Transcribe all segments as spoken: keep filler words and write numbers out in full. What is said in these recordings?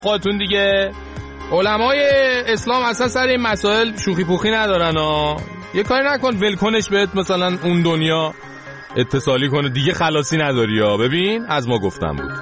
خودتون دیگه. علمای اسلام اصلا سر این مسائل شوخی پوخی ندارن ها. یه کاری نکن ولکنش بهت مثلا اون دنیا اتصالی کنه دیگه خلاصی نداری ها. ببین از ما گفتم بود.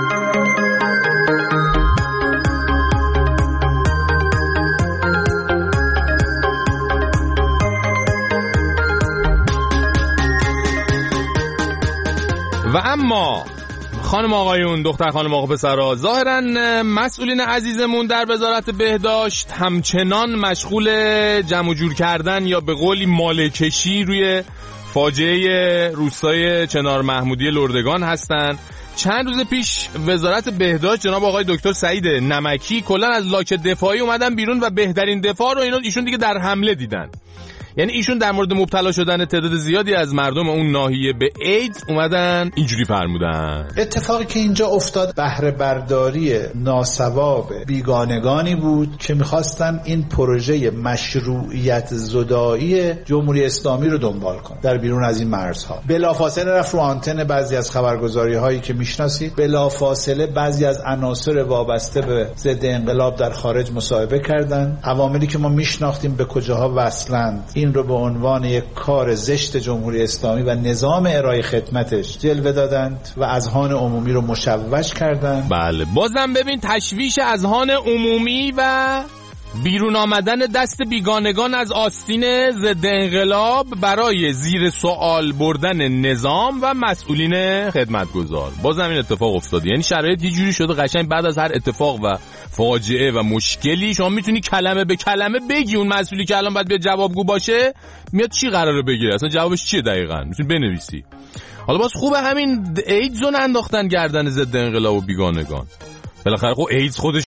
و اما خانم آقایون، دختر خانم آقا پسرا، ظاهرا مسئولین عزیزمون در وزارت بهداشت همچنان مشغول جمع جور کردن یا به قولی مالکشی روی فاجعه روستای چنار محمودی لردگان هستن. چند روز پیش وزارت بهداشت جناب آقای دکتر سعید نمکی کلا از لاک دفاعی اومدن بیرون و بهترین دفاع رو اینا ایشون دیگه در حمله دیدن. یعنی ایشون در مورد مبتلا شدن تعداد زیادی از مردم اون ناحیه به ایدز اومدن اینجوری فرمودن: اتفاقی که اینجا افتاد بهره برداری ناسواب بیگانگانی بود که میخواستن این پروژه مشروعیت زدایی جمهوری اسلامی رو دنبال کنن در بیرون از این مرزها. بلافاصله رفت رو آنتن بعضی از خبرگزاری هایی که میشناسید، بلافاصله بعضی از عناصر وابسته به ضد انقلاب در خارج مصاحبه کردند. عواملی که ما میشناختیم به کجاها وصلند این رو به عنوان یک کار زشت جمهوری اسلامی و نظام ارائه خدمتش جلوه دادند و اذهان عمومی رو مشوش کردند. بله، بازم ببین تشویش اذهان عمومی و بیرون آمدن دست بیگانگان از آستین ضد انقلاب برای زیر سوال بردن نظام و مسئولین خدمتگزار. بازم این اتفاق افتاده. یعنی شرایط یه جوری شده قشنگ بعد از هر اتفاق و فاجعه و مشکلی شما میتونی کلمه به کلمه بگی. اون مسئولی که الان باید بیاد جوابگو باشه میاد چی قراره بگیره، اصلا جوابش چیه دقیقاً میتونی بنویسی. حالا باز خوبه همین ایدز رو انداختن گردن ضد انقلاب و بیگانگان. بالاخره خب ایدز خودش